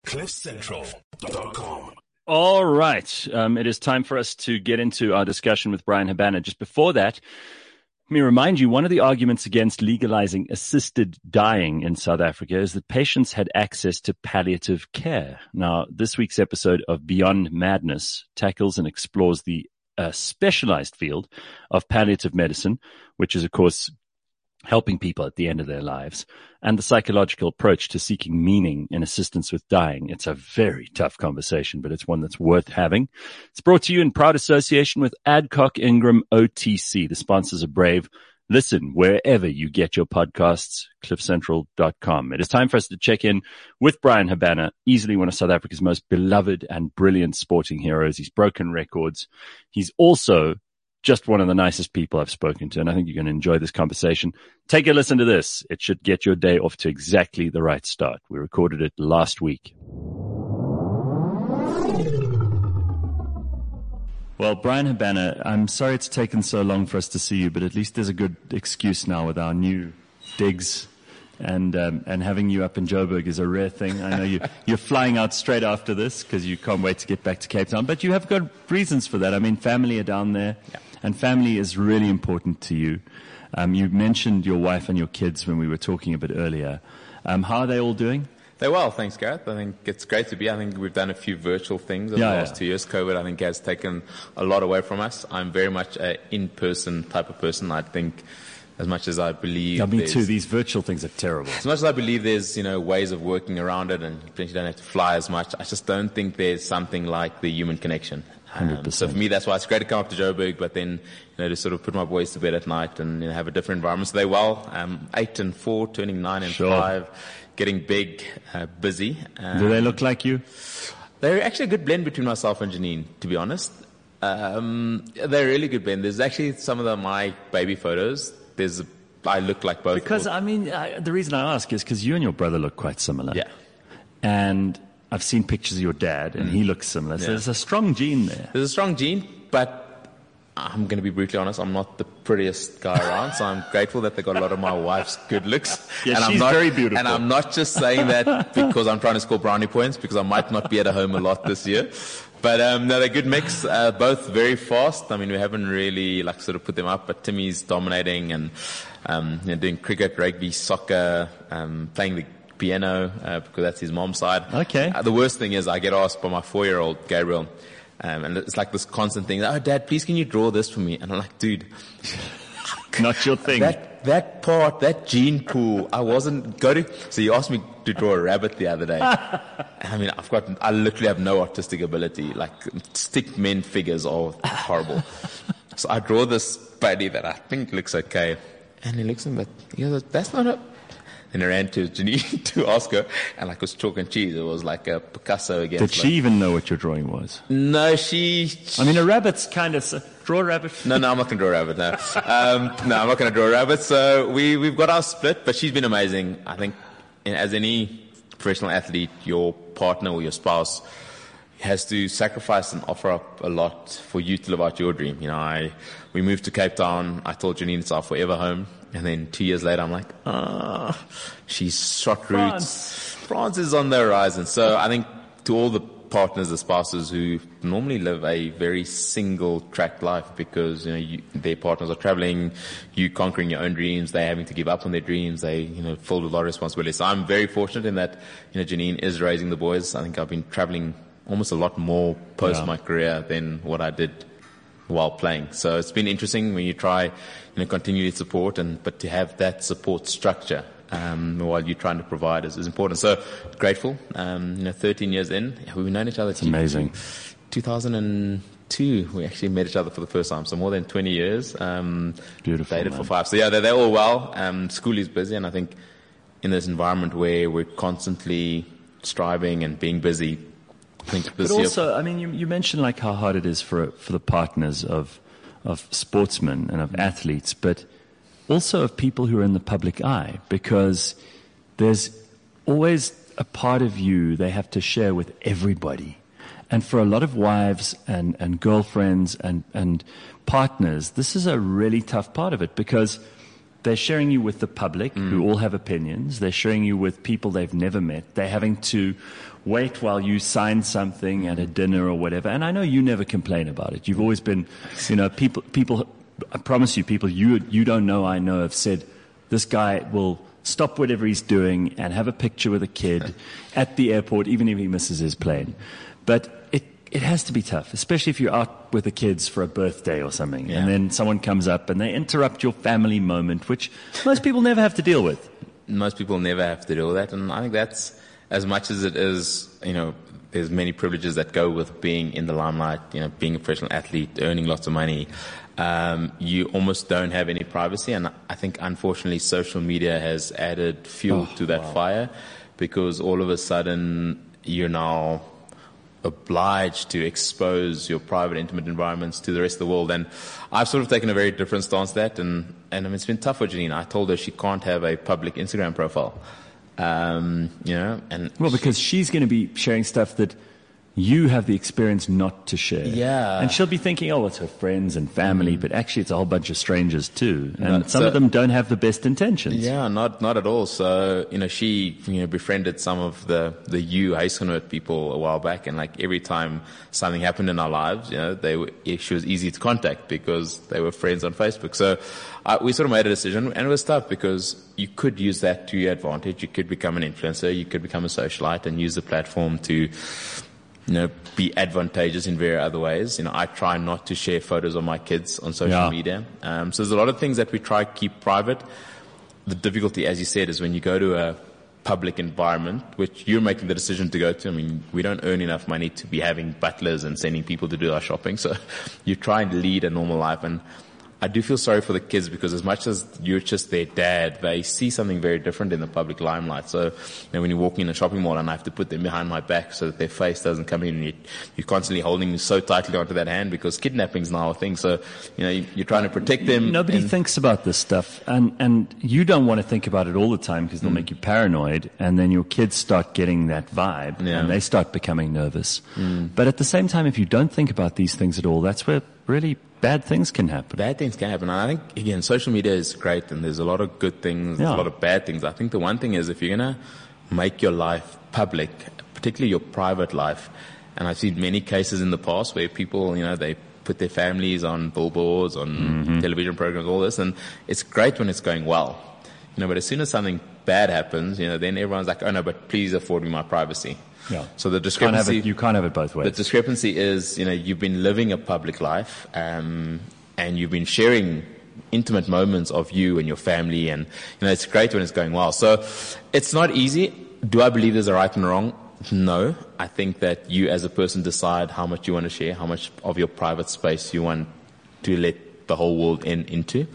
CliffCentral.com. All right. It is time for us to get into our discussion with Bryan Habana. Just before that, let me remind you, one of the arguments against legalizing assisted dying in South Africa is that patients had access to palliative care. Now, this week's episode of Beyond Madness tackles and explores the specialized field of palliative medicine, which is, of course, helping people at the end of their lives, and the psychological approach to seeking meaning in assistance with dying. It's a very tough conversation, but it's one that's worth having. It's brought to you in proud association with Adcock Ingram OTC. The sponsors are brave. Listen wherever you get your podcasts, cliffcentral.com. It is time for us to check in with Bryan Habana, easily one of South Africa's most beloved and brilliant sporting heroes. He's broken records. He's also just one of the nicest people I've spoken to, and I think you're going to enjoy this conversation. Take a listen to this. It should get your day off to exactly the right start. We recorded it last week. Well, Bryan Habana, I'm sorry it's taken so long for us to see you, but at least there's a good excuse now with our new digs. And having you up in Joburg is a rare thing. I know you're flying out straight after this because you can't wait to get back to Cape Town. But you have good reasons for that. I mean, family are down there, and family is really important to you. You mentioned your wife and your kids when we were talking a bit earlier. How are they all doing? They're well, thanks, Gareth. I think it's great to be. I think we've done a few virtual things in the last 2 years. COVID, I think, has taken a lot away from us. I'm very much an in-person type of person. I think, as much as I believe... me too. These virtual things are terrible. As much as I believe there's, ways of working around it and you don't have to fly as much, I just don't think there's something like the human connection. 100%. So for me, that's why it's great to come up to Joburg, but then, to sort of put my boys to bed at night and have a different environment. So they're well, 8 and 4, turning 9 and 5, getting big, busy. Do they look like you? They're actually a good blend between myself and Janine, to be honest. They're a really good blend. There's actually some of my baby photos. I look like both. Because, the reason I ask is because you and your brother look quite similar. Yeah. And I've seen pictures of your dad, and he looks similar. So there's a strong gene there. There's a strong gene, but I'm going to be brutally honest, I'm not the prettiest guy around, so I'm grateful that they got a lot of my wife's good looks. Yeah, she's very beautiful. And I'm not just saying that because I'm trying to score brownie points, because I might not be at home a lot this year. But no, they're a good mix, both very fast. I mean, we haven't really sort of put them up, but Timmy's dominating and doing cricket, rugby, soccer, playing the piano because that's his mom's side. Okay. The worst thing is I get asked by my 4-year-old Gabriel, and it's like this constant thing. Oh, Dad, please can you draw this for me? And I'm like, dude, not your thing. That part, that gene pool, I wasn't so you asked me to draw a rabbit the other day. I mean, I literally have no artistic ability. Like, stick men figures are horrible. So I draw this buddy that I think looks okay. And he looks at me, but he goes, that's not a... Then I ran to Janine to ask her, and it was chalk and cheese. It was like a Picasso against... Did she even know what your drawing was? No, I mean, a rabbit's kind of... Draw a rabbit? No, I'm not going to draw a rabbit, no. No, I'm not going to draw a rabbit. So we've got our split, but she's been amazing. I think, as any professional athlete, your partner or your spouse has to sacrifice and offer up a lot for you to live out your dream. We moved to Cape Town. I told Janine it's our forever home. And then 2 years later, I'm like, she's shot roots. France is on the horizon. So I think to all the partners, the spouses who normally live a very single track life because, their partners are traveling, you conquering your own dreams, they're having to give up on their dreams, they, filled with a lot of responsibility. So I'm very fortunate in that, Janine is raising the boys. I think I've been traveling almost a lot more post my career than what I did while playing. So it's been interesting when you try, continue to support but to have that support structure, while you're trying to provide is important. So grateful, 13 years in, we've known each other. It's amazing. 2002, we actually met each other for the first time. So more than 20 years. Beautiful. Dated for 5. So yeah, they're all well. School is busy, and I think in this environment where we're constantly striving and being busy, but also, you mentioned how hard it is for the partners of sportsmen and of athletes, but also of people who are in the public eye, because there's always a part of you they have to share with everybody. And for a lot of wives and girlfriends and partners, this is a really tough part of it, because they're sharing you with the public who all have opinions. They're sharing you with people they've never met. They're having to wait while you sign something at a dinner or whatever. And I know you never complain about it. You've always been, people, I promise you, people you don't know, I know, have said, this guy will stop whatever he's doing and have a picture with a kid at the airport, even if he misses his plane. But it has to be tough, especially if you're out with the kids for a birthday or something, and then someone comes up and they interrupt your family moment, which most people never have to deal with. Most people never have to deal with that, and I think that's, as much as it is, there's many privileges that go with being in the limelight, being a professional athlete, earning lots of money. You almost don't have any privacy, and I think, unfortunately, social media has added fuel to that fire, because all of a sudden you're now obliged to expose your private, intimate environments to the rest of the world. And I've sort of taken a very different stance to that, and I mean, it's been tough for Janine. I told her she can't have a public Instagram profile, because she's going to be sharing stuff that you have the experience not to share. Yeah. And she'll be thinking, it's her friends and family, but actually it's a whole bunch of strangers too. And some of them don't have the best intentions. Yeah, not at all. So, she, befriended some of the Huisgenoot people a while back, and like every time something happened in our lives, she was easy to contact because they were friends on Facebook. So we sort of made a decision, and it was tough because you could use that to your advantage. You could become an influencer, you could become a socialite and use the platform to be advantageous in various other ways. I try not to share photos of my kids on social media. So there's a lot of things that we try to keep private. The difficulty, as you said, is when you go to a public environment, which you're making the decision to go to. I mean, we don't earn enough money to be having butlers and sending people to do our shopping. So you try and lead a normal life. And I do feel sorry for the kids, because as much as you're just their dad, they see something very different in the public limelight. So, when you're walking in a shopping mall and I have to put them behind my back so that their face doesn't come in, and you're constantly holding so tightly onto that hand, because kidnapping's now a thing. So, you're trying to protect them. Nobody thinks about this stuff, and you don't want to think about it all the time because they'll make you paranoid, and then your kids start getting that vibe and they start becoming nervous. But at the same time, if you don't think about these things at all, that's where really bad things can happen. Bad things can happen. And I think, again, social media is great, and there's a lot of good things, there's a lot of bad things. I think the one thing is, if you're going to make your life public, particularly your private life, and I've seen many cases in the past where people, they put their families on billboards, on television programs, all this, and it's great when it's going well. But as soon as something bad happens, then everyone's like, oh no, but please afford me my privacy. Yeah. So the discrepancy, you can't have it both ways. The discrepancy is, you've been living a public life, and you've been sharing intimate moments of you and your family, and, it's great when it's going well. So it's not easy. Do I believe there's a right and a wrong? No. I think that you as a person decide how much you want to share, how much of your private space you want to let the whole world into.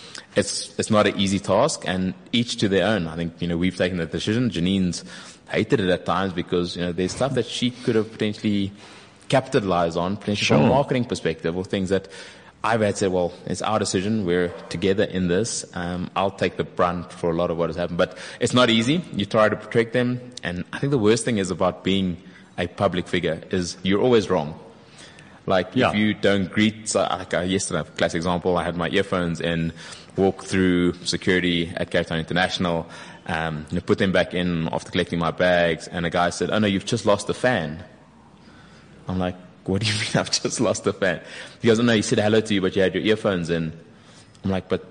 It's not an easy task, and each to their own. I think, we've taken that decision. Janine's hated it at times because, there's stuff that she could have potentially capitalized on, potentially from a marketing perspective, or things that I've had said, well, it's our decision. We're together in this. I'll take the brunt for a lot of what has happened, but it's not easy. You try to protect them. And I think the worst thing is about being a public figure is you're always wrong. Like if you don't greet, yesterday, a classic example, I had my earphones in, walk through security at Cape Town International, put them back in after collecting my bags, and a guy said, oh no, you've just lost a fan. I'm like, what do you mean I've just lost a fan? He goes, oh no, he said hello to you, but you had your earphones in. I'm like, but,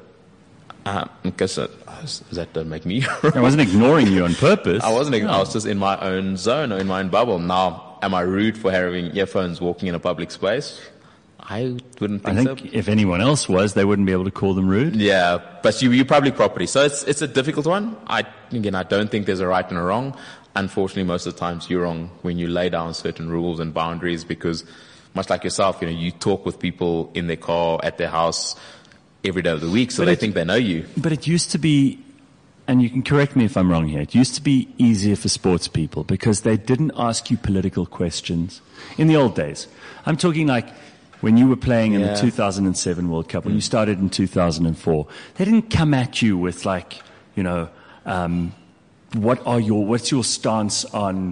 does that make me? I wasn't ignoring you on purpose. I wasn't, I was just in my own zone, or in my own bubble. Now, am I rude for having earphones walking in a public space? I wouldn't think so. I think if anyone else was, they wouldn't be able to call them rude. Yeah, but you're public property. So it's a difficult one. I don't think there's a right and a wrong. Unfortunately, most of the times you're wrong when you lay down certain rules and boundaries, because much like yourself, you talk with people in their car, at their house every day of the week, so they think they know you. But it used to be, and you can correct me if I'm wrong here, it used to be easier for sports people because they didn't ask you political questions. In the old days, I'm talking like when you were playing in the 2007 World Cup, when you started in 2004, they didn't come at you with like, what's your stance on,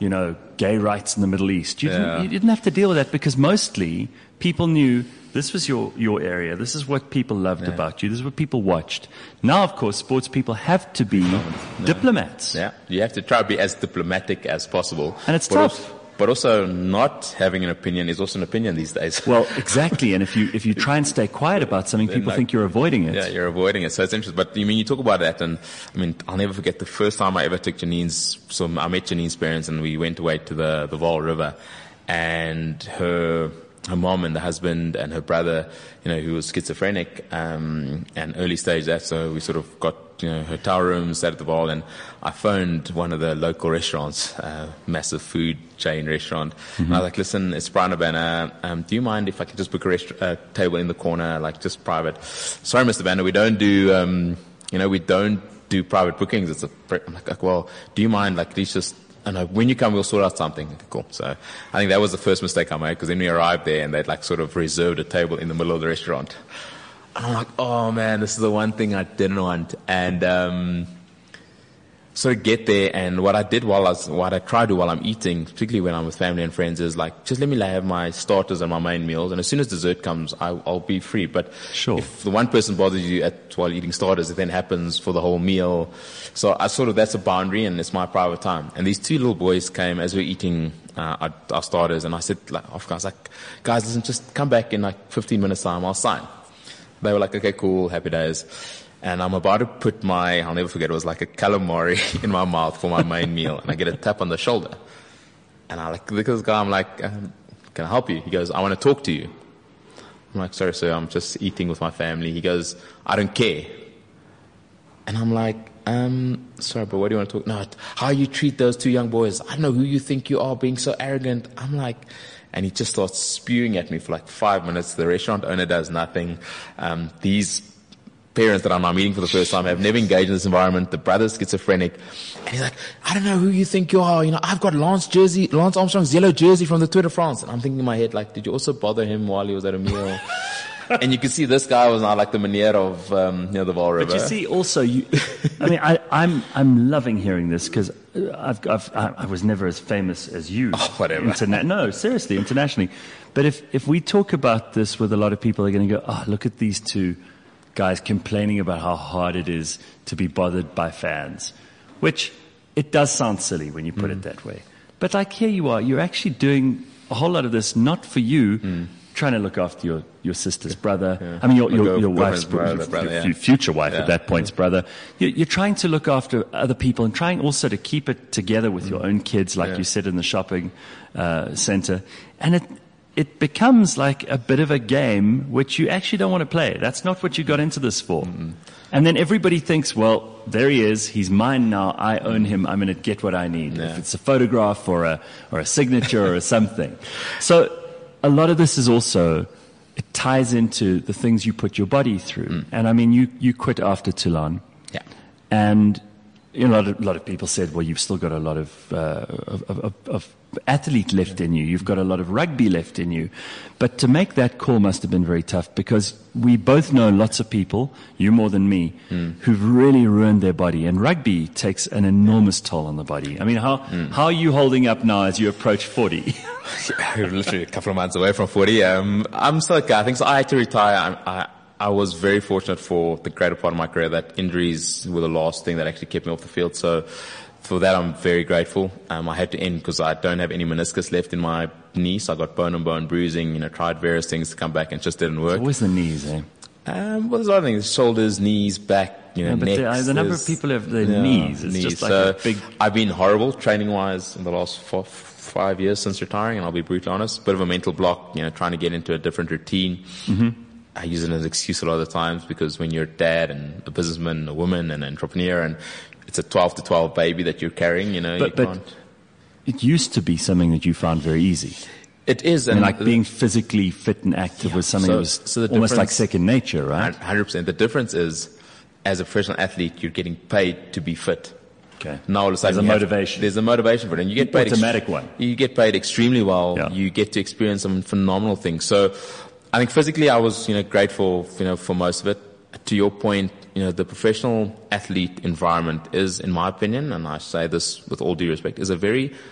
gay rights in the Middle East. You didn't have to deal with that because mostly people knew this was your area. This is what people loved about you. This is what people watched. Now, of course, sports people have to be diplomats. Yeah, you have to try to be as diplomatic as possible. And it's tough. But also not having an opinion is also an opinion these days. Well, exactly. And if you try and stay quiet about something, people think you're avoiding it. Yeah, you're avoiding it. So it's interesting. But you talk about that, and I'll never forget the first time I ever took Janine's. So I met Janine's parents, and we went away to the Vaal River, and her mom and the husband and her brother, who was schizophrenic, and early stage that. So we sort of got, hotel rooms, sat at the Vaal, and I phoned one of the local restaurants, massive food chain restaurant. Mm-hmm. And I was like, listen, it's Brian Habana. Do you mind if I could just book a table in the corner, like just private? Sorry, Mr. Banner, we don't do, we don't do private bookings. I'm like, well, do you mind, like, please just, when you come, we'll sort out something. Okay, cool. So I think that was the first mistake I made, because then we arrived there and they'd like sort of reserved a table in the middle of the restaurant. And I'm like, oh man, this is the one thing I didn't want. And, so I get there, and what I try to do while I'm eating, particularly when I'm with family and friends, is like, just let me have my starters and my main meals, and as soon as dessert comes, I'll be free. But sure, if the one person bothers you while eating starters, it then happens for the whole meal. So that's a boundary, and it's my private time. And these two little boys came as we were eating our starters, and I said, guys, listen, just come back in like 15 minutes time, I'll sign. They were like, okay, cool, happy days. And I'm about to put I'll never forget, it was like a calamari in my mouth for my main meal. And I get a tap on the shoulder. And I look at this guy, I'm like, can I help you? He goes, I want to talk to you. I'm like, sorry, sir, I'm just eating with my family. He goes, I don't care. And I'm like, sorry, but what do you want to talk? No, how you treat those two young boys. I don't know who you think you are, being so arrogant. I'm like, and he just starts spewing at me for like 5 minutes. The restaurant owner does nothing. These parents that I'm now meeting for the first time have never engaged in this environment. The brother's schizophrenic. And he's like, I don't know who you think you are. I've got Lance Armstrong's yellow jersey from the Tour de France. And I'm thinking in my head, like, did you also bother him while he was at a meal? And you can see this guy was now like the Meneer of, the Vaal River. But you see also, I'm loving hearing this, because I was never as famous as you. Oh, whatever. No, seriously, internationally. But if we talk about this with a lot of people, they're going to go, oh, look at these two guys complaining about how hard it is to be bothered by fans, which it does sound silly when you put it that way. But like, here you are, you're actually doing a whole lot of this not for you, trying to look after your sister's brother. Yeah. I mean, your wife's brother, future wife at that point's brother. You're trying to look after other people and trying also to keep it together with your own kids, like you said, in the shopping center. And it becomes like a bit of a game which you actually don't want to play. That's not what you got into this for. Mm-hmm. And then everybody thinks, well, there he is. He's mine now. I own him. I'm going to get what I need. Yeah. If it's a photograph or a signature or something. So a lot of this is also, it ties into the things you put your body through. Mm. And I mean, you quit after Toulon. Yeah. And a lot of people said, well, you've still got a lot of athlete left in you. You've got a lot of rugby left in you. But to make that call must have been very tough, because we both know lots of people, you more than me, who've really ruined their body. And rugby takes an enormous toll on the body. I mean, how are you holding up now as you approach 40? We're literally a couple of months away from 40. I'm still okay. I think so. I had to retire. I was very fortunate for the greater part of my career that injuries were the last thing that actually kept me off the field. So for that, I'm very grateful. I had to end because I don't have any meniscus left in my knee. So I got bone-on-bone bruising, tried various things to come back and it just didn't work. It's always the knees, eh? Well, there's a lot of things. Shoulders, knees, back, but necks. The number of people have their knees. It's just like a big... I've been horrible training-wise in the last 5 years since retiring, and I'll be brutally honest. Bit of a mental block, trying to get into a different routine. Mm-hmm. I use it as an excuse a lot of the times, because when you're a dad and a businessman, a woman and an entrepreneur, and it's a 12 to 12 baby that you're carrying, But it used to be something that you found very easy. It is. And like being physically fit and active was something that was almost like second nature, right? 100%. The difference is, as a professional athlete, you're getting paid to be fit. Okay. Now all of a sudden there's a motivation for it, and you get paid automatic one. You get paid extremely well. Yeah. You get to experience some phenomenal things. So I think physically I was, grateful, for most of it. To your point, the professional athlete environment is, in my opinion, and I say this with all due respect, is a very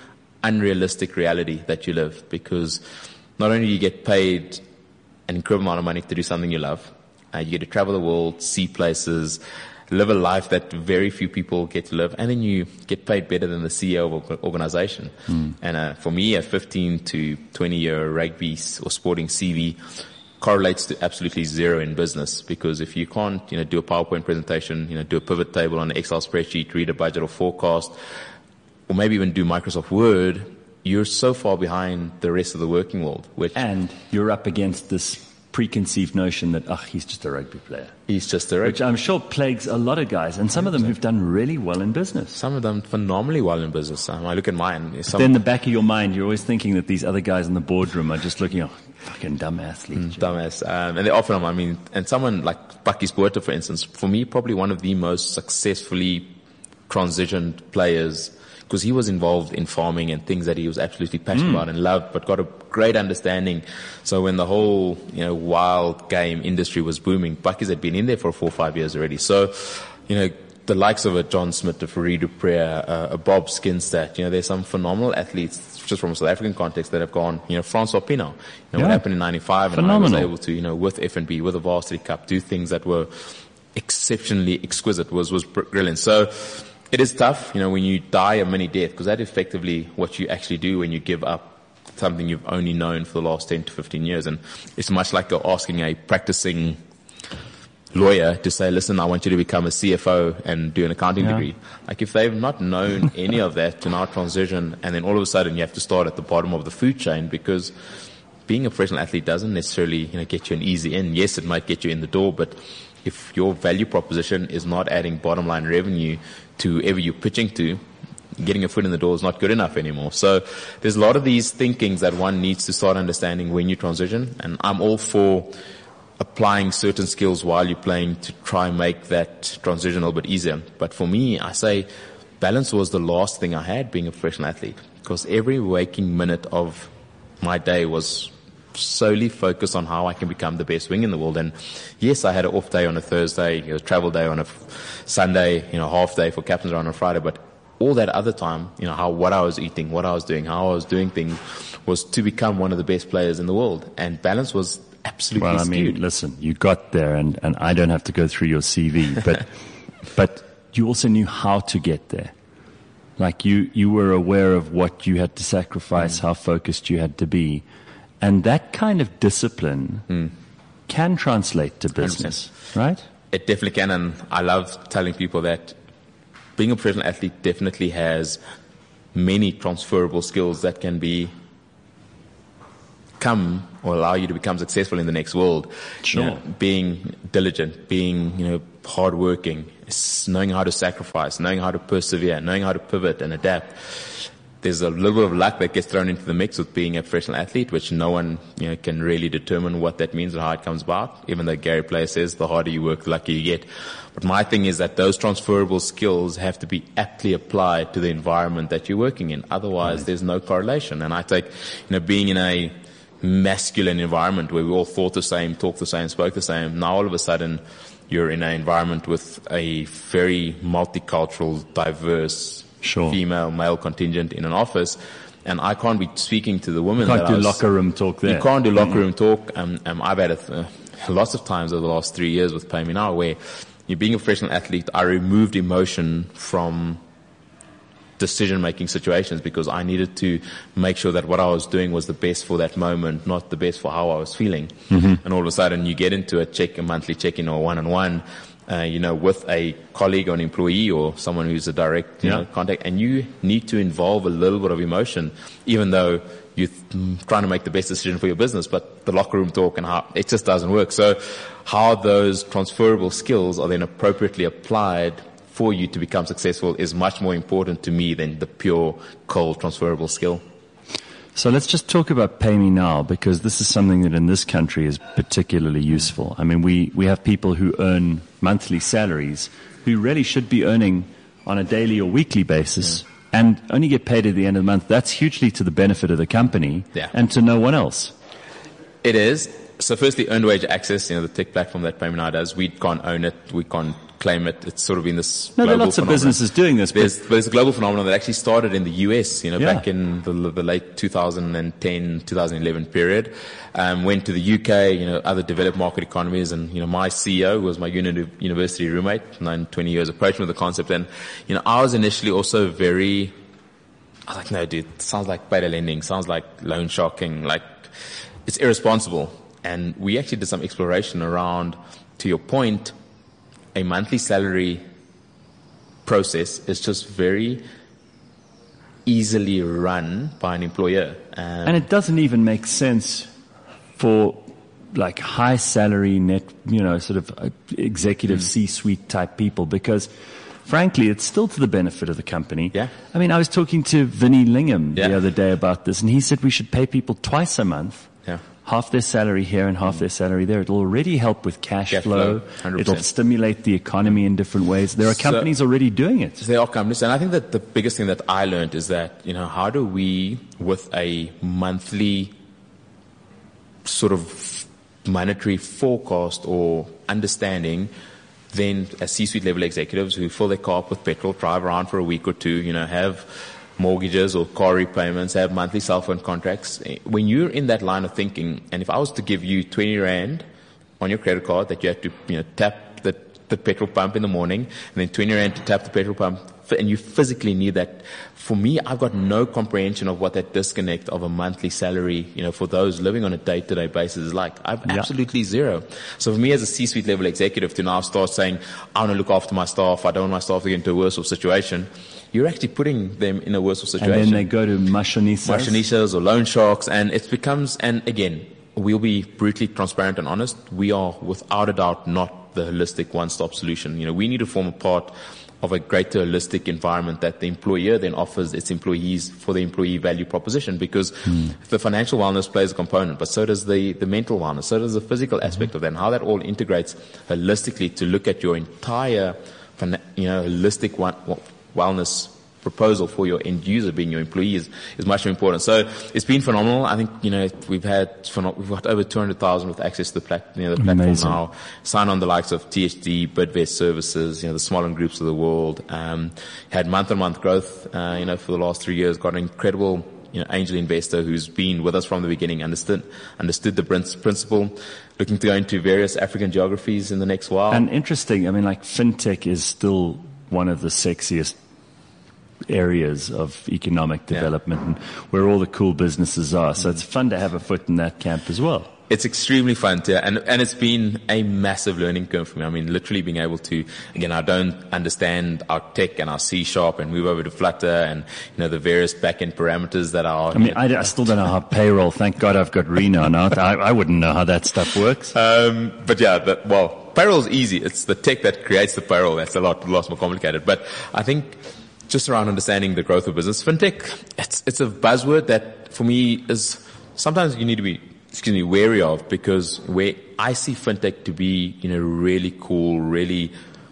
unrealistic reality that you live, because not only do you get paid an incredible amount of money to do something you love, you get to travel the world, see places, live a life that very few people get to live, and then you get paid better than the CEO of an organization. And for me, a 15 to 20 year rugby or sporting CV correlates to absolutely zero in business, because if you can't, do a PowerPoint presentation, do a pivot table on an Excel spreadsheet, read a budget or forecast, or maybe even do Microsoft Word, you're so far behind the rest of the working world. And you're up against this preconceived notion that, he's just a rugby player. He's just a rugby Which I'm sure plagues a lot of guys, and some of them who've done really well in business. Some of them phenomenally well in business. I look at mine. Then in the back of your mind, you're always thinking that these other guys in the boardroom are just looking, fucking dumb athletes. Dumbass. And they often, and someone like Bucky Spuerta, for instance, for me, probably one of the most successfully transitioned players, because he was involved in farming and things that he was absolutely passionate about and loved, but got a great understanding. So when the whole, wild game industry was booming, Bucky's had been in there for 4 or 5 years already. So, the likes of a John Smith, a Farid Dupré, a Bob Skinstad, there's some phenomenal athletes just from a South African context that have gone, Francois Pienaar, what happened in 95, and phenomenal. I was able to, with FNB, with the Varsity Cup, do things that were exceptionally exquisite, was brilliant. So, it is tough, when you die a mini death, because that's effectively what you actually do when you give up something you've only known for the last 10 to 15 years. And it's much like asking a practicing lawyer to say, listen, I want you to become a CFO and do an accounting degree. Like, if they've not known any of that to now transition, and then all of a sudden you have to start at the bottom of the food chain, because being a professional athlete doesn't necessarily, get you an easy in. Yes, it might get you in the door, but if your value proposition is not adding bottom line revenue to whoever you're pitching to, getting a foot in the door is not good enough anymore. So there's a lot of these thinkings that one needs to start understanding when you transition. And I'm all for applying certain skills while you're playing to try and make that transition a little bit easier. But for me, I say balance was the last thing I had being a professional athlete, because every waking minute of my day was solely focused on how I can become the best wing in the world. And yes, I had an off day on a Thursday, a travel day on a Sunday, half day for captains on a Friday, but all that other time, what I was eating, what I was doing, how I was doing things, was to become one of the best players in the world. And balance was absolutely skewed. Listen, you got there, and I don't have to go through your CV, but you also knew how to get there. Like, you were aware of what you had to sacrifice, how focused you had to be. And that kind of discipline can translate to business, 100%. Right? It definitely can. And I love telling people that being a professional athlete definitely has many transferable skills that can come or allow you to become successful in the next world. Sure. Being diligent, being, hardworking, knowing how to sacrifice, knowing how to persevere, knowing how to pivot and adapt. There's a little bit of luck that gets thrown into the mix with being a professional athlete, which no one, can really determine what that means or how it comes about. Even though Gary Player says the harder you work, the luckier you get. But my thing is that those transferable skills have to be aptly applied to the environment that you're working in. Otherwise, there's no correlation. And I take, being in a masculine environment where we all thought the same, talked the same, spoke the same. Now all of a sudden, you're in an environment with a very multicultural, diverse, female, male contingent in an office, and I can't be speaking to the women. You can't do locker room talk there. You can't do locker room talk. I've had lots of times over the last 3 years with Pay Me Now where you're being a professional athlete, I removed emotion from decision-making situations because I needed to make sure that what I was doing was the best for that moment, not the best for how I was feeling. And all of a sudden you get into a monthly check-in or one-on-one, with a colleague or an employee or someone who's a direct contact, and you need to involve a little bit of emotion, even though you're trying to make the best decision for your business, but the locker room talk and how it just doesn't work. So how those transferable skills are then appropriately applied for you to become successful is much more important to me than the pure cold transferable skill. So let's just talk about Pay Me Now, because this is something that in this country is particularly useful. I mean, we have people who earn monthly salaries who really should be earning on a daily or weekly basis and only get paid at the end of the month. That's hugely to the benefit of the company and to no one else. It is. So firstly, earned wage access, the tech platform that Pay Me Now does, we can't own it. We can't claim it. It's sort of been this No, there are global lots of phenomenon. businesses doing this. There's a global phenomenon that actually started in the US, Yeah. back in the late 2010, 2011 period. Went to the UK, other developed market economies, and, my CEO was my university roommate, 20 years, approached me with the concept. And, I was initially also I was like, no, dude, it sounds like beta lending, sounds like loan sharking, like it's irresponsible. And we actually did some exploration around, to your point, a monthly salary process is just very easily run by an employer. And it doesn't even make sense for like high salary net, sort of executive C-suite type people, because frankly, it's still to the benefit of the company. Yeah. I mean, I was talking to Vinnie Lingham Yeah. the other day about this, and he said we should pay people twice a month. Yeah. Half their salary here and half their salary there. It'll already help with cash flow. 100%. It'll stimulate the economy in different ways. There are companies already doing it. There are companies, and I think that the biggest thing that I learned is that, how do we, with a monthly sort of monetary forecast or understanding, then as C-suite level executives who fill their car up with petrol, drive around for a week or two, have mortgages or car repayments, have monthly cell phone contracts. When you're in that line of thinking, and if I was to give you 20 Rand on your credit card that you have to, tap the petrol pump in the morning, and then 20 Rand to tap the petrol pump, and you physically need that. For me, I've got no comprehension of what that disconnect of a monthly salary, for those living on a day-to-day basis is like. I've absolutely zero. So for me as a C-suite level executive to now start saying, I want to look after my staff, I don't want my staff to get into a worse off situation, you're actually putting them in a worse off situation. And then they go to Mashonisas or loan sharks, and it becomes, and again, we'll be brutally transparent and honest. We are without a doubt not the holistic one-stop solution. We need to form a part of a greater holistic environment that the employer then offers its employees for the employee value proposition, because the financial wellness plays a component, but so does the mental wellness, so does the physical aspect of that, and how that all integrates holistically to look at your entire, holistic wellness proposal for your end user being your employees is much more important. So it's been phenomenal. I think, we've got over 200,000 with access to the platform Amazing. now. Sign on the likes of THD, Bidvest Services, the smaller groups of the world. Had month-on-month growth, for the last 3 years, got an incredible, angel investor who's been with us from the beginning, understood the principle, looking to go into various African geographies in the next while. And interesting, I mean, like fintech is still one of the sexiest areas of economic development and where all the cool businesses are. So it's fun to have a foot in that camp as well. It's extremely fun to, and it's been a massive learning curve for me. I mean, literally being able to, again, I don't understand our tech and our C# and move over to Flutter and, the various back-end parameters that are. I mean, I still don't know how payroll, thank God I've got Reno now. I wouldn't know how that stuff works. But yeah, payroll is easy. It's the tech that creates the payroll that's a lot more complicated. But I think just around understanding the growth of business, fintech, it's a buzzword that for me is sometimes you need to be, wary of, because where I see fintech to be, really cool, really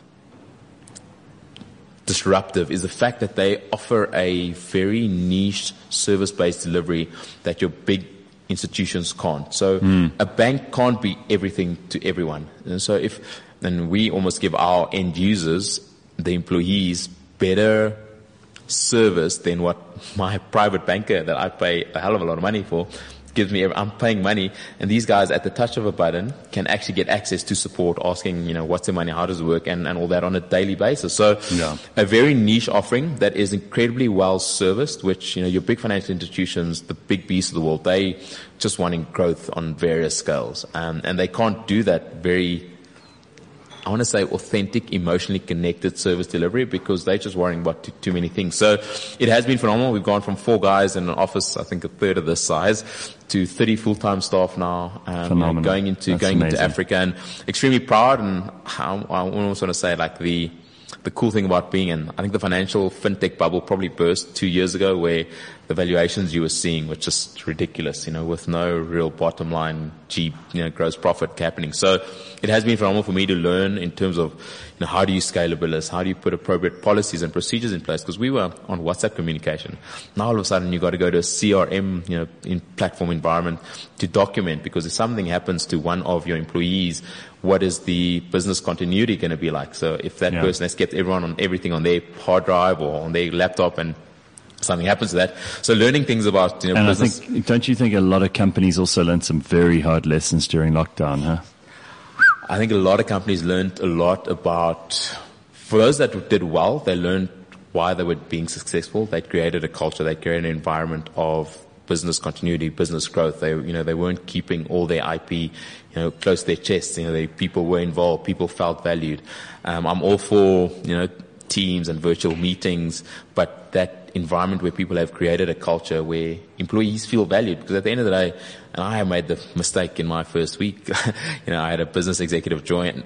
disruptive is the fact that they offer a very niche service-based delivery that your big institutions can't. So a bank can't be everything to everyone. And so then we almost give our end users, the employees, better service than what my private banker that I pay a hell of a lot of money for gives me. I'm paying money, and these guys at the touch of a button can actually get access to support, asking, what's the money, how does it work, and all that on a daily basis. So a very niche offering that is incredibly well serviced, which, your big financial institutions, the big beasts of the world, they just wanting growth on various scales. And they can't do that very, I want to say, authentic, emotionally connected service delivery, because they're just worrying about too many things. So it has been phenomenal. We've gone from 4 guys in an office, I think a third of this size, to 30 full-time staff now, going into Africa, and extremely proud. And I almost want to say, like, the cool thing about being in, I think the financial fintech bubble probably burst 2 years ago, where the valuations you were seeing were just ridiculous, with no real bottom line, cheap, gross profit happening. So it has been phenomenal for me to learn in terms of, how do you scale a business? How do you put appropriate policies and procedures in place? Because we were on WhatsApp communication. Now all of a sudden you've got to go to a CRM, in platform environment to document, because if something happens to one of your employees, what is the business continuity going to be like? So if that person has kept everyone on everything on their hard drive or on their laptop and something happens to that. So learning things about, and business. Don't you think a lot of companies also learned some very hard lessons during lockdown, huh? I think a lot of companies learned a lot about, for those that did well, they learned why they were being successful. They created a culture, they created an environment of business continuity, business growth. They weren't keeping all their IP, close to their chests. People were involved, people felt valued. I'm all for, teams and virtual meetings, but that environment where people have created a culture where employees feel valued, because at the end of the day, and I have made the mistake in my first week, I had a sales executive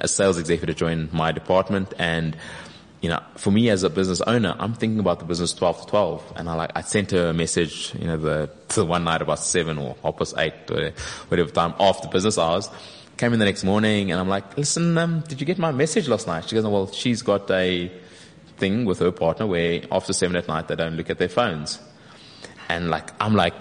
join my department, and for me as a business owner, I'm thinking about the business 12 to 12, and I sent her a message, the one night about 7 or 8, or whatever time after business hours. Came in the next morning, and I'm like, listen, did you get my message last night? She goes, well, she's got a thing with her partner where after 7 at night they don't look at their phones. And I'm like,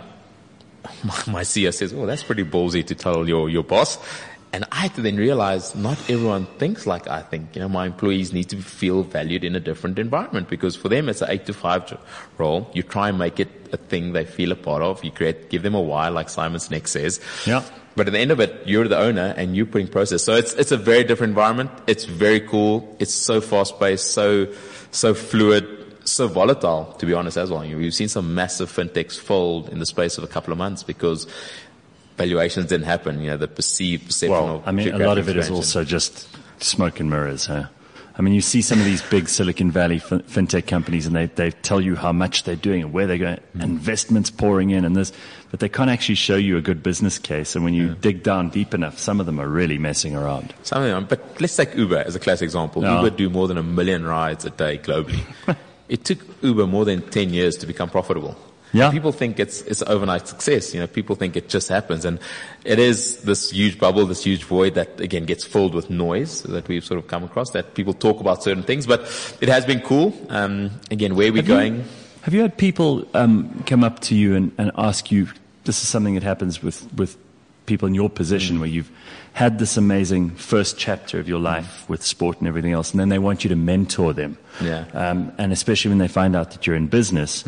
my CEO says, oh, that's pretty ballsy to tell your boss. And I had to then realize not everyone thinks like I think. My employees need to feel valued in a different environment, because for them it's an 8 to 5 role. You try and make it a thing they feel a part of. You give them a why, like Simon Sinek says. Yeah. But at the end of it, you're the owner and you're putting process. So it's a very different environment. It's very cool. It's so fast paced, so fluid, so volatile, to be honest, as well. We've seen some massive fintechs fold in the space of a couple of months because valuations didn't happen, the perception of. A lot of it is also just smoke and mirrors, huh? You see some of these big Silicon Valley fintech companies, and they tell you how much they're doing and where they're going, investments pouring in and this, but they can't actually show you a good business case. And when you dig down deep enough, some of them are really messing around. Some of them, but let's take Uber as a classic example. Uber do more than 1 million rides a day globally. It took Uber more than 10 years to become profitable. Yeah. People think it's an overnight success. People think it just happens. And it is this huge bubble, this huge void that, again, gets filled with noise that we've sort of come across, that people talk about certain things. But it has been cool. Again, where we're going. Have you had people come up to you and ask you, this is something that happens with people in your position where you've had this amazing first chapter of your life with sport and everything else, and then they want you to mentor them. Yeah. And especially when they find out that you're in business.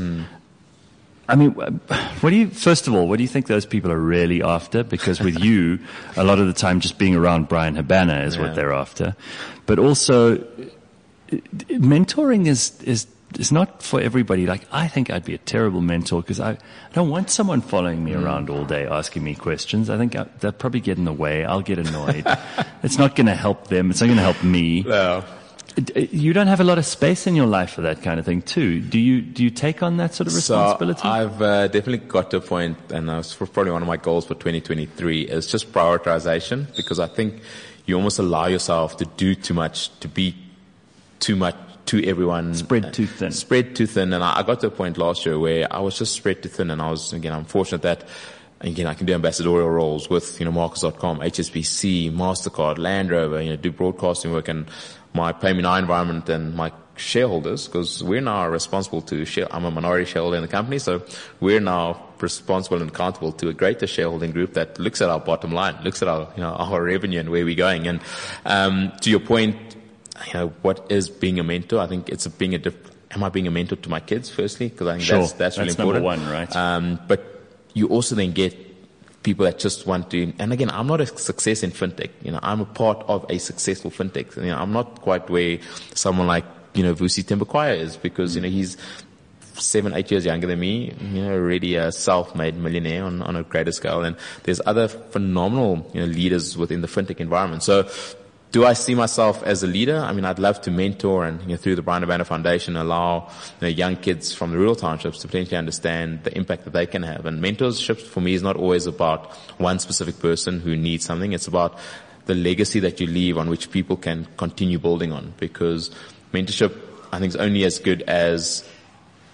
What do you think those people are really after? Because with you, a lot of the time just being around Bryan Habana is what they're after. But also, mentoring is not for everybody. I think I'd be a terrible mentor because I don't want someone following me around all day asking me questions. I think they'll probably get in the way. I'll get annoyed. It's not going to help them. It's not going to help me. No. You don't have a lot of space in your life for that kind of thing too. Do you take on that sort of responsibility? So I've definitely got to a point, and that's probably one of my goals for 2023 is just prioritization, because I think you almost allow yourself to do too much, to be too much to everyone. Spread too thin. And I got to a point last year where I was just spread too thin, and I'm fortunate that again, I can do ambassadorial roles with, Marcus.com, HSBC, MasterCard, Land Rover, do broadcasting work, and my Pay Me Now environment and my shareholders, because we're now responsible to share. I'm a minority shareholder in the company, so we're now responsible and accountable to a greater shareholding group that looks at our bottom line, looks at our, our revenue and where we're going. And, to your point, what is being a mentor? I think it's am I being a mentor to my kids firstly? Because I think that's really important. Number one, right? But you also then get people that just want to, and again, I'm not a success in fintech. I'm a part of a successful fintech. I'm not quite where someone like, Vusi Thembekwayo is, because, he's 7-8 years younger than me, already a self-made millionaire on a greater scale. And there's other phenomenal, leaders within the fintech environment. So do I see myself as a leader? I'd love to mentor and, through the Bryan Habana Foundation, allow young kids from the rural townships to potentially understand the impact that they can have. And mentorship for me is not always about one specific person who needs something. It's about the legacy that you leave on which people can continue building on, because mentorship, I think, is only as good as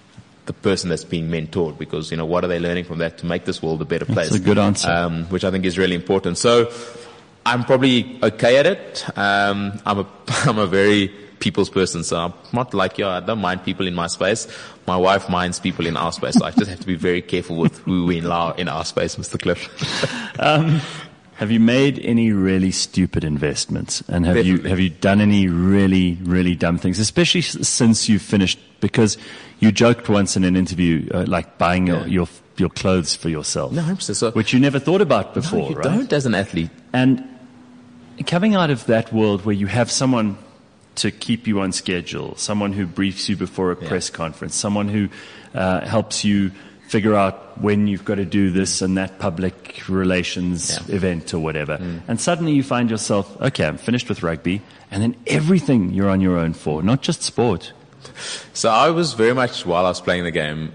the person that's being mentored, because, what are they learning from that to make this world a better place? That's a good answer. Which I think is really important. So I'm probably okay at it. I'm a very people's person, so I'm not like you. I don't mind people in my space. My wife minds people in our space, so I just have to be very careful with who we allow in our space, Mr. Cliff. Have you made any really stupid investments? And have you done any really, really dumb things, especially since you've finished? Because you joked once in an interview, like buying your clothes for yourself. No, 100%. So, which you never thought about before, no, you right? don't as an athlete. And coming out of that world where you have someone to keep you on schedule, someone who briefs you before a press conference, someone who helps you figure out when you've got to do this and that public relations event or whatever. And suddenly you find yourself, okay, I'm finished with rugby, and then everything you're on your own for, not just sport. So I was very much, while I was playing the game,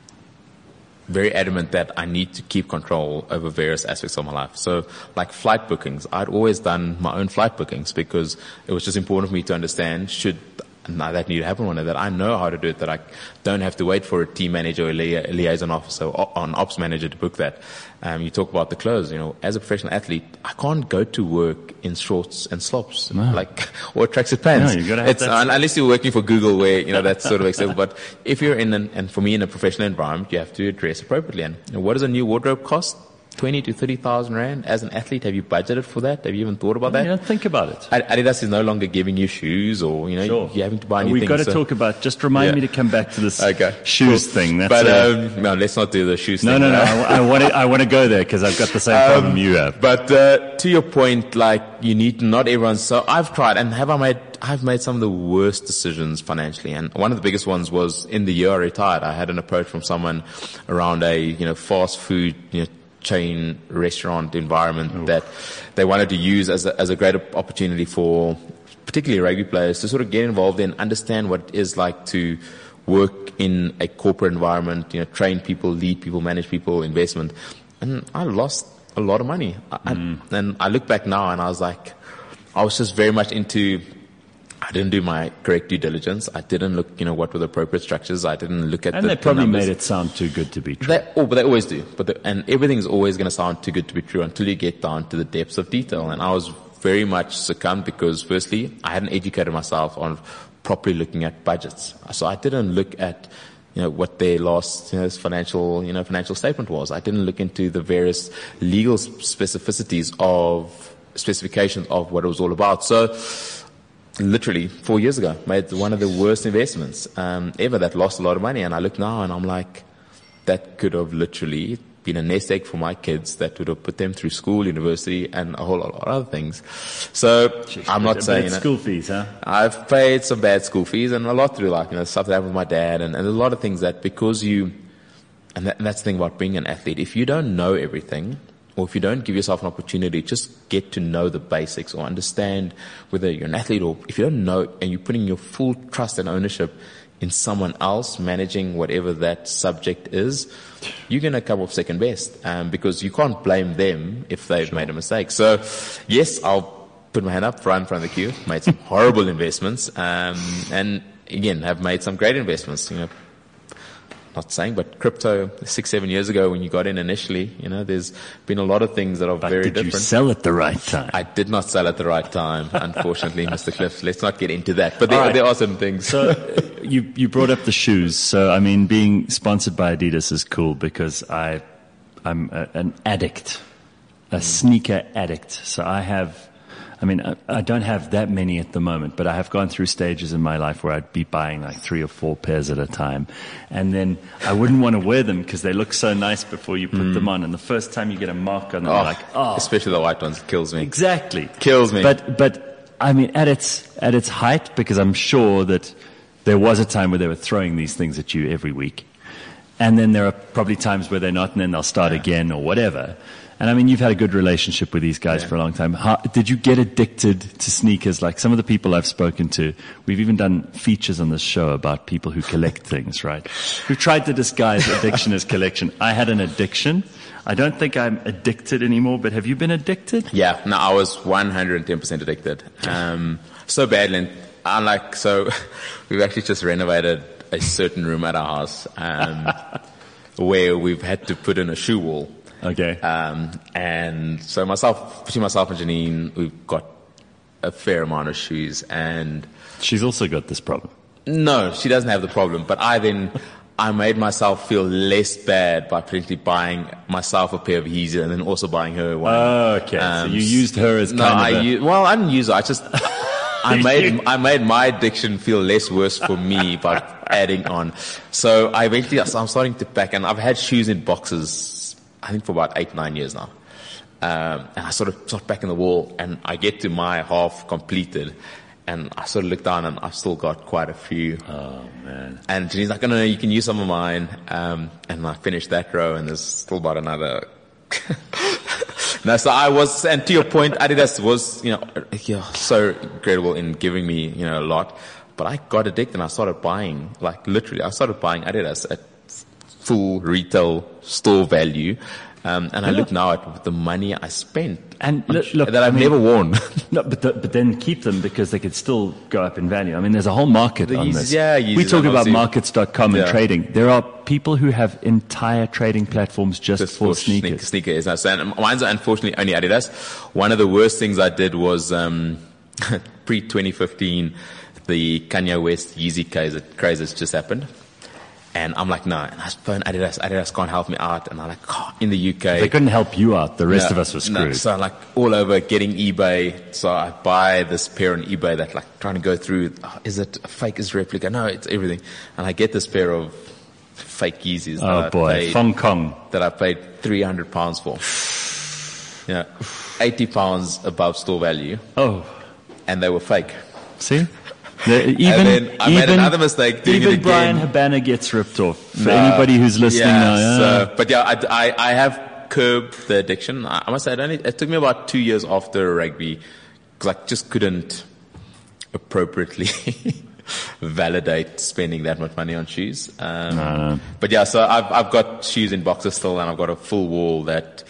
very adamant that I need to keep control over various aspects of my life. So like flight bookings, I'd always done my own flight bookings because it was just important for me to understand, should that need to happen one day, that I know how to do it, that I don't have to wait for a team manager or a liaison officer or an ops manager to book that. You talk about the clothes, as a professional athlete, I can't go to work in shorts and slops, or tracksuit pants. No, you gotta have that. Unless you're working for Google where, that's sort of acceptable. But if you're and for me in a professional environment, you have to dress appropriately. And what does a new wardrobe cost? 20 to 30,000 rand. As an athlete, have you budgeted for that? Have you even thought about that? You don't think about it. Adidas is no longer giving you shoes, or you're having to buy new things. We've got to talk about. Just remind me to come back to this shoes thing. That's but no, let's not do the shoes thing. No. I want to go there because I've got the same problem you have. But to your point, you need to, not everyone. So I've tried, and I've made some of the worst decisions financially, and one of the biggest ones was in the year I retired. I had an approach from someone around a fast food chain restaurant environment that they wanted to use as a great opportunity for particularly rugby players to sort of get involved in, understand what it is like to work in a corporate environment, train people, lead people, manage people, investment. And I lost a lot of money. And I look back now and I was like, I was just very much into, I didn't do my correct due diligence. I didn't look, what were the appropriate structures. I didn't look at and they probably made it sound too good to be true. But they always do. And everything's always going to sound too good to be true until you get down to the depths of detail. And I was very much succumbed because, firstly, I hadn't educated myself on properly looking at budgets. So I didn't look at what their last financial statement was. I didn't look into the various legal specificities specifications of what it was all about. So literally 4 years ago, made one of the worst investments ever that lost a lot of money. And I look now and I'm like, that could have literally been a nest egg for my kids that would have put them through school, university, and a whole lot of other things. So I'm not saying school fees, huh? I've paid some bad school fees and a lot through stuff that happened with my dad and a lot of things that because and that's the thing about being an athlete. If you don't know everything, or if you don't give yourself an opportunity, just get to know the basics or understand whether you're an athlete, or if you don't know and you're putting your full trust and ownership in someone else managing whatever that subject is, you're going to come off second best, because you can't blame them if they've made a mistake. So yes, I'll put my hand up right in front of the queue, made some horrible investments, and again, have made some great investments, not saying, but crypto 6-7 years ago when you got in initially, there's been a lot of things that are very different. Did you sell at the right time? I did not sell at the right time, unfortunately, Mr. Cliff. Let's not get into that. But there are some things. So you brought up the shoes. So, I mean, being sponsored by Adidas is cool because I'm an addict, a sneaker addict. So I don't have that many at the moment, but I have gone through stages in my life where I'd be buying like 3 or 4 pairs at a time. And then I wouldn't want to wear them because they look so nice before you put them on. And the first time you get a mark on them, you're like, especially the white ones, kills me. Exactly. Kills me. But I mean, at its height, because I'm sure that there was a time where they were throwing these things at you every week. And then there are probably times where they're not, and then they'll start again or whatever. And I mean, you've had a good relationship with these guys for a long time. Did you get addicted to sneakers? Like some of the people I've spoken to, we've even done features on this show about people who collect things, right? We've tried to disguise addiction as collection. I had an addiction. I don't think I'm addicted anymore, but have you been addicted? Yeah, no, I was 110% addicted. So badly. So we've actually just renovated a certain room at our house, where we've had to put in a shoe wall. Okay. And so between myself and Janine, we've got a fair amount of shoes, and She's also got this problem. no, she doesn't have the problem, but I made myself feel less bad by potentially buying myself a pair of Yeezy and then also buying her one. Oh, okay. So you used her as I didn't use her. I made my addiction feel less worse for me by adding on. So I'm starting to pack, and I've had shoes in boxes, I think for about 8-9 years now. And I sort of start packing the wall, and I get to my half completed, and I sort of look down, and I've still got quite a few. Oh, man. And Janine's like, no, you can use some of mine. And I finished that row, and there's still about another. No, so and to your point, Adidas was, so incredible in giving me, a lot. But I got addicted, and I started buying, I started buying Adidas at full retail store value. And I look now at the money I spent, and look, that I've never worn. No, but then keep them because they could still go up in value. I mean, there's a whole market on this. Yeah, we talk about markets.com and trading. There are people who have entire trading platforms just for sneakers. Sneakers. And mine's are unfortunately only Adidas. One of the worst things I did was pre-2015, the Kanye West Yeezy craze has just happened. And I'm like, no. And I phone Adidas. Adidas can't help me out. And I'm like, in the UK. They couldn't help you out. The rest of us were screwed. No. So I'm like all over getting eBay. So I buy this pair on eBay that trying to go through, is it a fake, is it a replica? No, it's everything. And I get this pair of fake Yeezys. Oh boy, Hong Kong. That I paid £300 for. £80 above store value. Oh. And they were fake. See? And then I made another mistake doing it again. Even Brian Habana gets ripped off. For anybody who's listening now. I have curbed the addiction. I must say, it took me about 2 years after rugby, because I just couldn't appropriately validate spending that much money on shoes. But yeah, so I've got shoes in boxes still, and I've got a full wall that,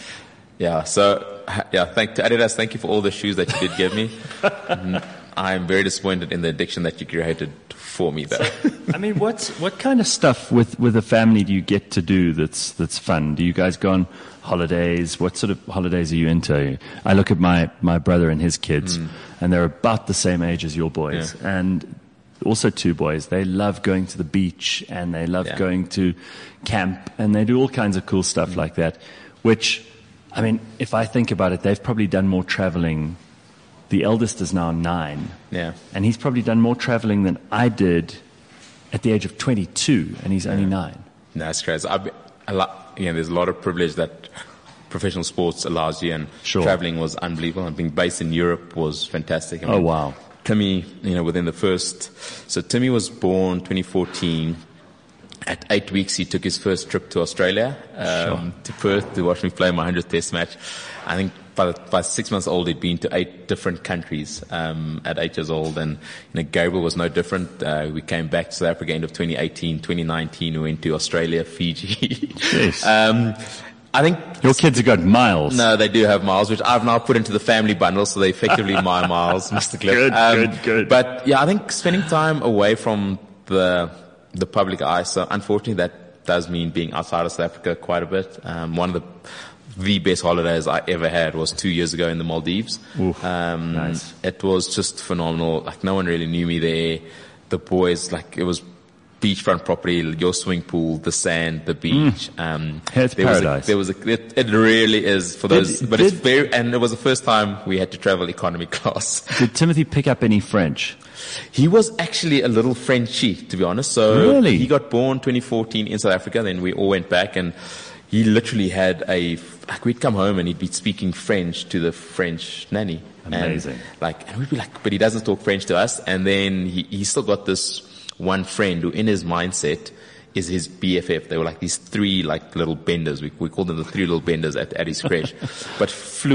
thank Adidas. Thank you for all the shoes that you did give me. I'm very disappointed in the addiction that you created for me, though. So, I mean, what kind of stuff with the family do you get to do that's fun? Do you guys go on holidays? What sort of holidays are you into? I look at my brother and his kids, and they're about the same age as your boys, and also 2 boys. They love going to the beach, and they love going to camp, and they do all kinds of cool stuff like that, which, I mean, if I think about it, they've probably done more traveling. The eldest is now 9. Yeah. And he's probably done more traveling than I did at the age of 22, and he's only 9. No, that's crazy. There's a lot of privilege that professional sports allows you, and traveling was unbelievable. And being based in Europe was fantastic. Oh, wow. Timmy, within the first... So Timmy was born 2014. At 8 weeks, he took his first trip to Australia, to Perth, to watch me play my 100th Test match. I think by 6 months old, he'd been to 8 different countries at 8 years old. And Gabriel was no different. We came back to South Africa end of 2018. 2019, we went to Australia, Fiji. I think your kids have got miles. No, they do have miles, which I've now put into the family bundle, so they're effectively my miles, Mr. Cliff. Good. But yeah, I think spending time away from the public eye. So unfortunately, that does mean being outside of South Africa quite a bit. One of the best holidays I ever had was 2 years ago in the Maldives. Nice. It was just phenomenal. No one really knew me there. The boys, it was beachfront property, your swimming pool, the sand, the beach. It's paradise. It really is for those, and it was the first time we had to travel economy class. Did Timothy pick up any French? He was actually a little Frenchy, to be honest. So really? He got born 2014 in South Africa. Then we all went back, and he literally had we'd come home and he'd be speaking French to the French nanny. Amazing. And we'd be but he doesn't talk French to us. And then he still got this one friend who in his mindset is his BFF. They were these 3 little benders. We called them the 3 little benders at his creche. But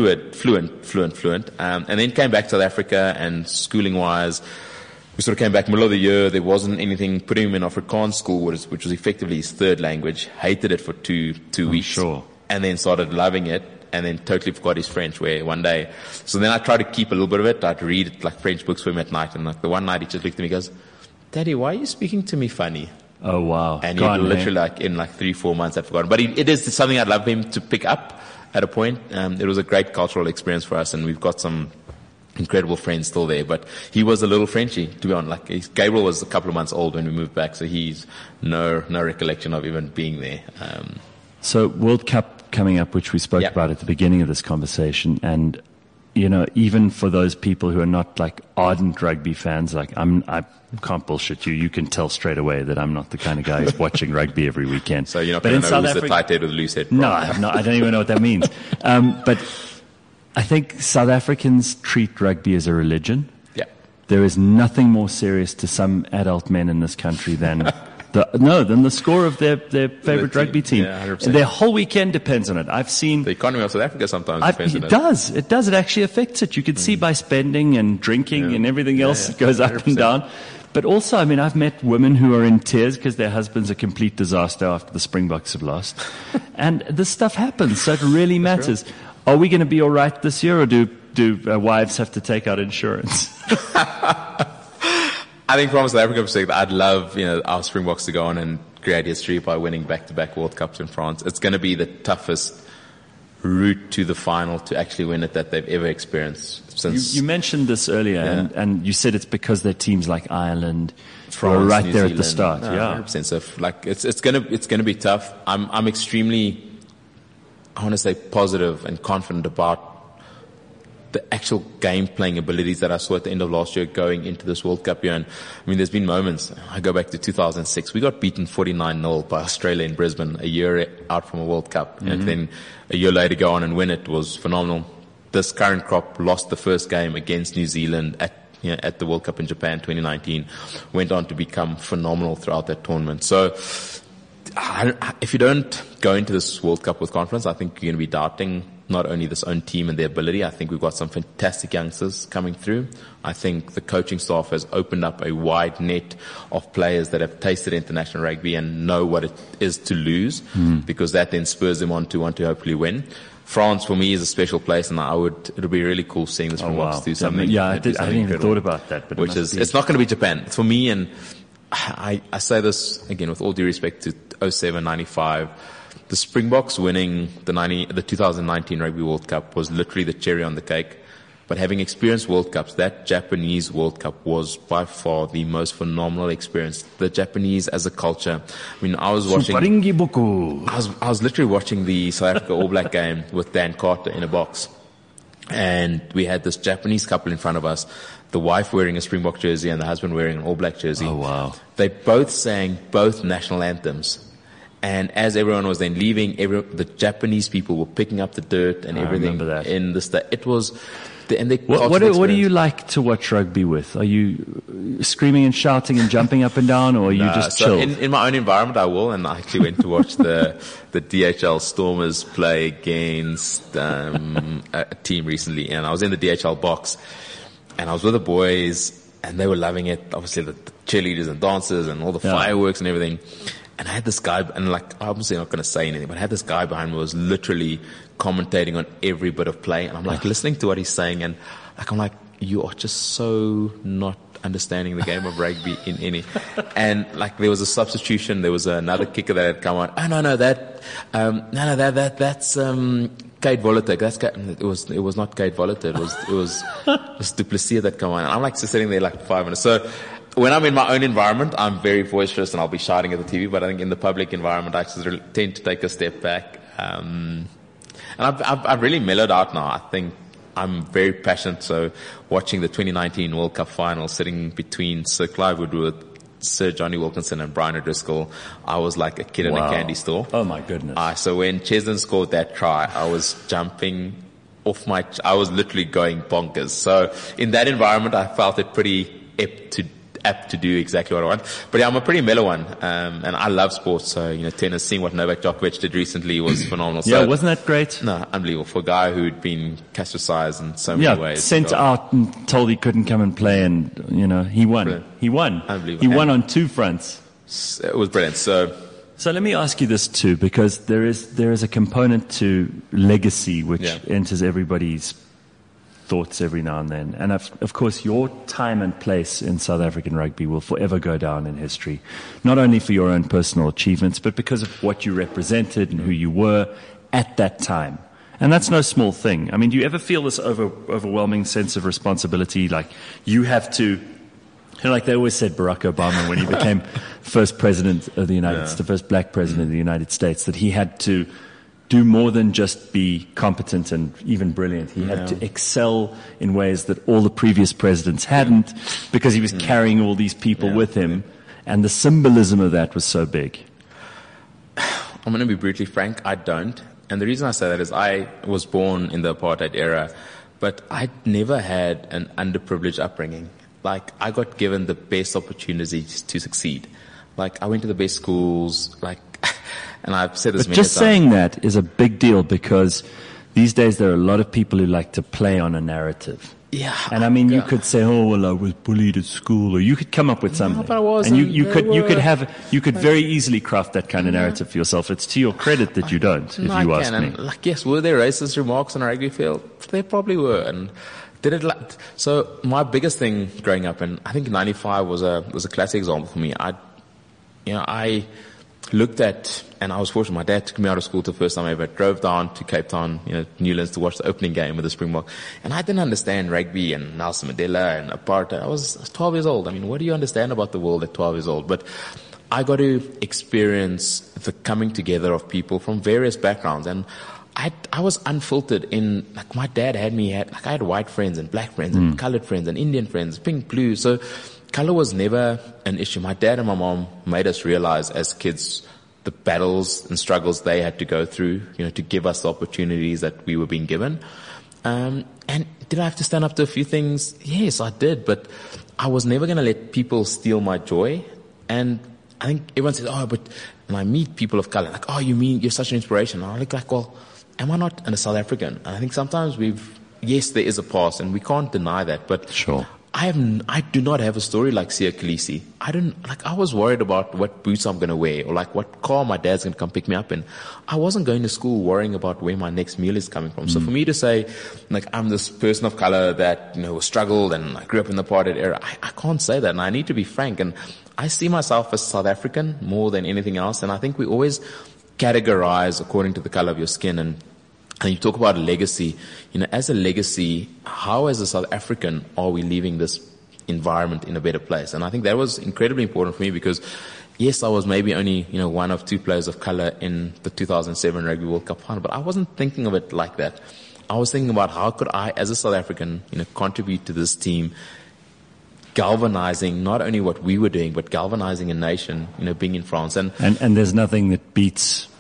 fluent. And then came back to South Africa, and schooling wise, we sort of came back middle of the year. There wasn't anything, putting him in Afrikaans school, which was effectively his 3rd language. Hated it for two weeks. Sure. And then started loving it, and then totally forgot his French where one day. So then I tried to keep a little bit of it. I'd read French books for him at night. And the one night he just looked at me and goes, "Daddy, why are you speaking to me funny?" Oh, wow. And literally in 3-4 months I'd forgotten. But it is something I'd love him to pick up at a point. It was a great cultural experience for us, and we've got some incredible friends still there. But he was a little Frenchy, to be honest. Gabriel was a couple of months old when we moved back, so he's no recollection of even being there. So World Cup coming up, which we spoke about at the beginning of this conversation, and even for those people who are not like ardent rugby fans, like I can't bullshit you. You can tell straight away that I'm not the kind of guy who's watching rugby every weekend. So you're not going to know who's the tight head or the loose head? No, I don't even know what that means. But I think South Africans treat rugby as a religion. Yeah. There is nothing more serious to some adult men in this country than the score of their favorite rugby team. Yeah, 100%. And their whole weekend depends on it. I've seen the economy of South Africa sometimes depends on it. It does. It actually affects it. You can see by spending and drinking and everything else, it goes up 100%. And down. But also, I've met women who are in tears because their husband's a complete disaster after the Springboks have lost. And this stuff happens, so it really matters. Sure. Are we going to be all right this year, or do wives have to take out insurance? I think from a South African perspective, I'd love our Springboks to go on and create history by winning back-to-back World Cups in France. It's going to be the toughest route to the final to actually win it that they've ever experienced since. You mentioned this earlier, and you said it's because they're teams like Ireland, France, right New there Zealand, at the start. 100%. So it's gonna be tough. I'm extremely, I want to say, positive and confident about the actual game playing abilities that I saw at the end of last year going into this World Cup year. And there's been moments. I go back to 2006. We got beaten 49-0 by Australia in Brisbane a year out from a World Cup. And then a year later go on and win it was phenomenal. This current crop lost the first game against New Zealand at the World Cup in Japan 2019. Went on to become phenomenal throughout that tournament. So if you don't go into this World Cup with confidence, I think you're going to be doubting not only this own team and their ability. I think we've got some fantastic youngsters coming through. I think the coaching staff has opened up a wide net of players that have tasted international rugby and know what it is to lose, because that then spurs them on to want to hopefully win. France for me is a special place, and it'll be really cool seeing this Springboks do something. I hadn't even thought about that. But it's not going to be Japan. For me, and I say this again with all due respect to 07, 95, the Springboks winning the 2019 Rugby World Cup was literally the cherry on the cake. But having experienced World Cups, that Japanese World Cup was by far the most phenomenal experience. The Japanese as a culture. I was watching. I was literally watching the South Africa All Black game with Dan Carter in a box, and we had this Japanese couple in front of us. The wife wearing a Springbok jersey and the husband wearing an All Black jersey. Oh wow! They both sang both national anthems. And as everyone was then leaving, the Japanese people were picking up the dirt and everything in the state. It was, what do you like to watch rugby with? Are you screaming and shouting and jumping up and down, or are you just chill? In my own environment, I will. And I actually went to watch the DHL Stormers play against a team recently, and I was in the DHL box, and I was with the boys, and they were loving it. Obviously, the cheerleaders and dancers and all the fireworks and everything. And I had this guy, and I'm obviously not going to say anything, but I had this guy behind me who was literally commentating on every bit of play. And I'm listening to what he's saying, and I'm like, you are just so not understanding the game of rugby in any. And there was a substitution. There was another kicker that had come on. Oh, that's Kate Voliter. It was not Kate Voliter. It was Du Plessis that come on. And I'm just sitting there 5 minutes. So, when I'm in my own environment, I'm very boisterous and I'll be shouting at the TV. But I think in the public environment, I just tend to take a step back. And I've really mellowed out now. I think I'm very passionate. So watching the 2019 World Cup final, sitting between Sir Clive Woodward, Sir Johnny Wilkinson and Brian O'Driscoll, I was like a kid in a candy store. Oh my goodness. So when Cheslin scored that try, I was jumping off I was literally going bonkers. So in that environment, I felt it pretty apt to do exactly what I want. But I'm a pretty mellow one. And I love sports. So, tennis, seeing what Novak Djokovic did recently was phenomenal. Yeah, wasn't that great? No, unbelievable. For a guy who'd been castricized in so many ways. Sent out and told he couldn't come and play, and, he won. Brilliant. He won. Unbelievable. He won on two fronts. It was brilliant. So let me ask you this too, because there is a component to legacy which enters everybody's thoughts every now and then. And of course, your time and place in South African rugby will forever go down in history, not only for your own personal achievements, but because of what you represented and who you were at that time. And that's no small thing. I mean, do you ever feel this overwhelming sense of responsibility? Like you have to, like they always said, Barack Obama, when he became first president of the United States, the first black president of the United States, that he had to do more than just be competent and even brilliant. He had to excel in ways that all the previous presidents hadn't, because he was carrying all these people with him. And the symbolism of that was so big. I'm going to be brutally frank, I don't. And the reason I say that is I was born in the apartheid era, but I never had an underprivileged upbringing. Like, I got given the best opportunities to succeed. Like, I went to the best schools, like, and I've said this many times. Just saying that is a big deal, because these days there are a lot of people who like to play on a narrative. Yeah. And I mean, you could say, oh, well, I was bullied at school, or you could come up with something. No, but I wasn't. And you could very easily craft that kind of narrative for yourself. It's to your credit that you don't, if you ask me. And, like, yes, were there racist remarks on a rugby field? There probably were. And so my biggest thing growing up, and I think 95 was a classic example for me. I looked at, and I was fortunate, my dad took me out of school the first time ever, drove down to Cape Town, Newlands, to watch the opening game with the Springbok. And I didn't understand rugby and Nelson Mandela and apartheid. I was 12 years old. I mean, what do you understand about the world at 12 years old? But I got to experience the coming together of people from various backgrounds. And I was unfiltered in, like, my dad I had white friends and black friends and colored friends and Indian friends, pink, blue. So color was never an issue. My dad and my mom made us realize as kids the battles and struggles they had to go through, to give us the opportunities that we were being given. And did I have to stand up to a few things? Yes, I did. But I was never going to let people steal my joy. And I think everyone says, oh, but when I meet people of color, like, oh, you mean you're such an inspiration? And I look like, well, am I not a South African? And I think sometimes yes, there is a past, and we can't deny that. But sure. I do not have a story like Siya Kolisi. I was worried about what boots I'm going to wear, or like what car my dad's going to come pick me up in. I wasn't going to school worrying about where my next meal is coming from. So for me to say, like, I'm this person of color that, struggled and I grew up in the apartheid era, I can't say that. And I need to be frank. And I see myself as South African more than anything else. And I think we always categorize according to the color of your skin. And you talk about a legacy. As a legacy, how as a South African are we leaving this environment in a better place? And I think that was incredibly important for me, because yes, I was maybe only, one of two players of color in the 2007 Rugby World Cup final, but I wasn't thinking of it like that. I was thinking about how could I, as a South African, contribute to this team, galvanizing not only what we were doing, but galvanizing a nation, being in France. And there's nothing that beats,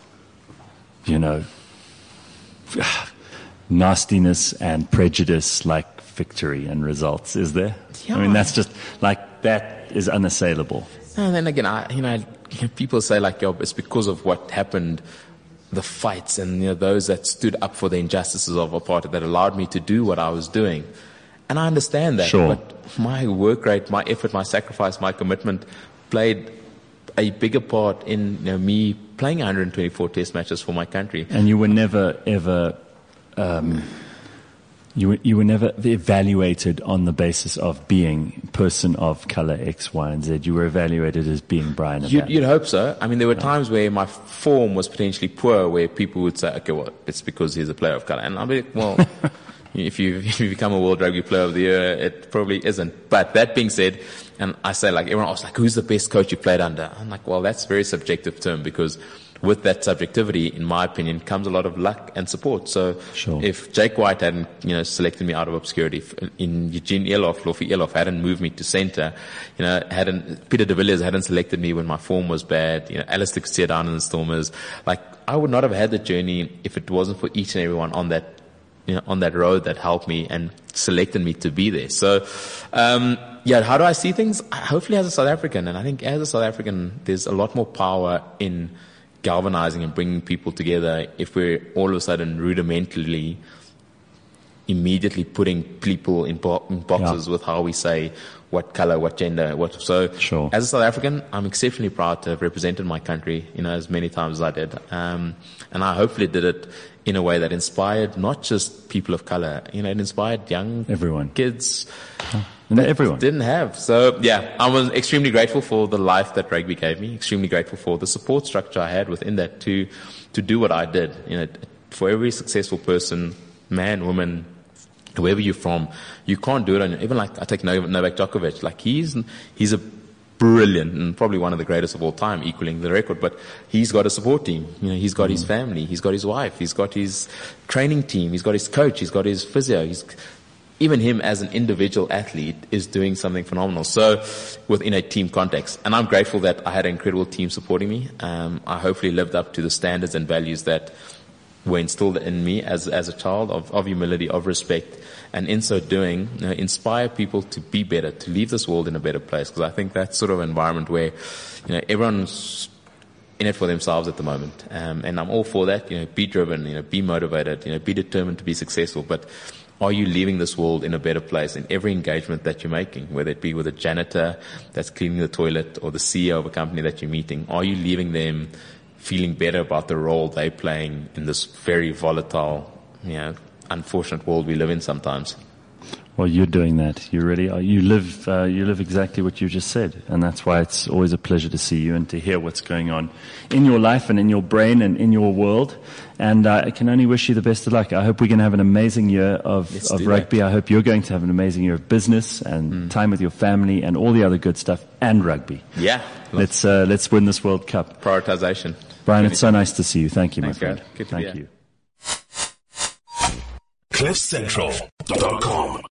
nastiness and prejudice like victory and results, is there? Yeah. I mean, that's just like, that is unassailable. And then again, people say, like, it's because of what happened, the fights and those that stood up for the injustices of apartheid that allowed me to do what I was doing. And I understand that. Sure. But my work rate, my effort, my sacrifice, my commitment played a bigger part in me playing 124 test matches for my country. And you were never ever you were never evaluated on the basis of being person of color X, Y, and Z. You were evaluated as being Bryan Habana. You'd hope so. I mean, there were times where my form was potentially poor, where people would say, okay, well, it's because he's a player of color. And I'd be like, well, if you become a World Rugby Player of the Year, it probably isn't. But that being said, and I say, like, everyone asks, like, who's the best coach you played under? I'm like, well, that's a very subjective term, because with that subjectivity, in my opinion, comes a lot of luck and support. So sure. If Jake White hadn't, selected me out of obscurity, in Eugene Eloff, Lofi Eloff hadn't moved me to center, Peter de Villiers hadn't selected me when my form was bad, Alistair Coetzee down in the Stormers, like, I would not have had the journey if it wasn't for each and everyone on that, on that road that helped me and selected me to be there. So, how do I see things? Hopefully as a South African, and I think as a South African, there's a lot more power in galvanizing and bringing people together if we're all of a sudden rudimentarily immediately putting people in boxes with how we say what color, what gender, what. So sure. As a South African, I'm exceptionally proud to have represented my country, as many times as I did. And I hopefully did it in a way that inspired not just people of color, it inspired young kids. Everyone didn't have. So yeah, I was extremely grateful for the life that rugby gave me, extremely grateful for the support structure I had within that to do what I did. For every successful person, man, woman, wherever you're from, you can't do it on, even like I take Novak Djokovic, like he's a brilliant and probably one of the greatest of all time, equaling the record, but he's got a support team. He's got his family, he's got his wife, he's got his training team, he's got his coach, he's got his physio, even him as an individual athlete is doing something phenomenal. So within a team context, and I'm grateful that I had an incredible team supporting me. I hopefully lived up to the standards and values that were instilled in me as a child of humility, of respect, and in so doing, inspire people to be better, to leave this world in a better place. Because I think that's sort of an environment where, everyone's in it for themselves at the moment. And I'm all for that. Be driven, be motivated, be determined to be successful. But are you leaving this world in a better place in every engagement that you're making, whether it be with a janitor that's cleaning the toilet or the CEO of a company that you're meeting? Are you leaving them feeling better about the role they're playing in this very volatile, unfortunate world we live in sometimes? Well, you're doing that. You really are. You live exactly what you just said. And that's why it's always a pleasure to see you and to hear what's going on in your life and in your brain and in your world. And I can only wish you the best of luck. I hope we're going to have an amazing year of rugby. I hope you're going to have an amazing year of business and time with your family and all the other good stuff and rugby. Yeah. Let's win this World Cup. Prioritization. Brian, it's so nice to see you. Thank you, my friend. Good to be here. Thank you. CliffCentral.com